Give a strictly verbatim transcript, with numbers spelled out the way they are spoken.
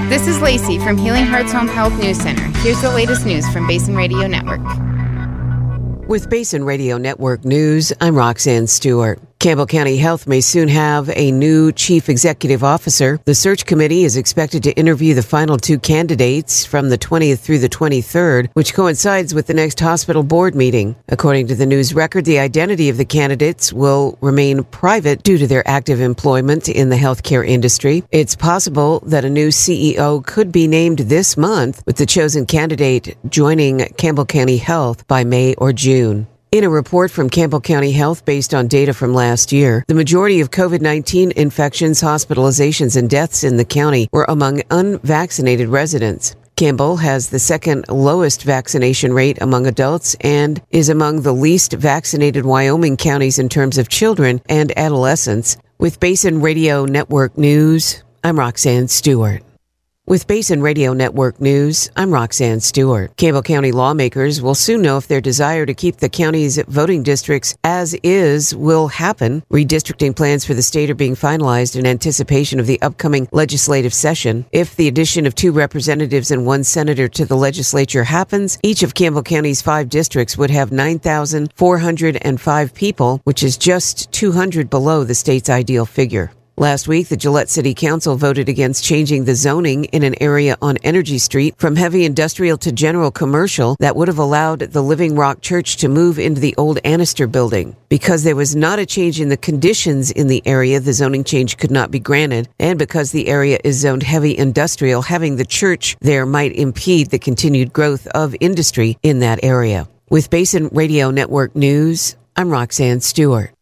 This is Lacey from Healing Hearts Home Health News Center. Here's the latest news from Basin Radio Network. With Basin Radio Network News, I'm Roxanne Stewart. Campbell County Health may soon have a new chief executive officer. The search committee is expected to interview the final two candidates from the twentieth through the twenty-third, which coincides with the next hospital board meeting. According to the news record, the identity of the candidates will remain private due to their active employment in the healthcare industry. It's possible that a new C E O could be named this month, with the chosen candidate joining Campbell County Health by May or June. In a report from Campbell County Health based on data from last year, the majority of COVID nineteen infections, hospitalizations, and deaths in the county were among unvaccinated residents. Campbell has the second lowest vaccination rate among adults and is among the least vaccinated Wyoming counties in terms of children and adolescents. With Basin Radio Network News, I'm Roxanne Stewart. With Basin Radio Network News, I'm Roxanne Stewart. Campbell County lawmakers will soon know if their desire to keep the county's voting districts as is will happen. Redistricting plans for the state are being finalized in anticipation of the upcoming legislative session. If the addition of two representatives and one senator to the legislature happens, each of Campbell County's five districts would have nine thousand four hundred five people, which is just two hundred below the state's ideal figure. Last week, the Gillette City Council voted against changing the zoning in an area on Energy Street from heavy industrial to general commercial that would have allowed the Living Rock Church to move into the old Annister building. Because there was not a change in the conditions in the area, the zoning change could not be granted. And because the area is zoned heavy industrial, having the church there might impede the continued growth of industry in that area. With Basin Radio Network News, I'm Roxanne Stewart.